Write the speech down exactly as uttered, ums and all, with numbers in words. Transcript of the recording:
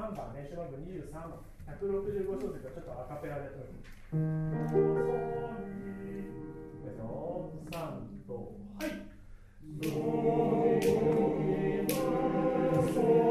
さんばん、練習番号にじゅうさんばん、ひゃくろくじゅうご小節をちょっとアカペラで撮る。さんと、はい。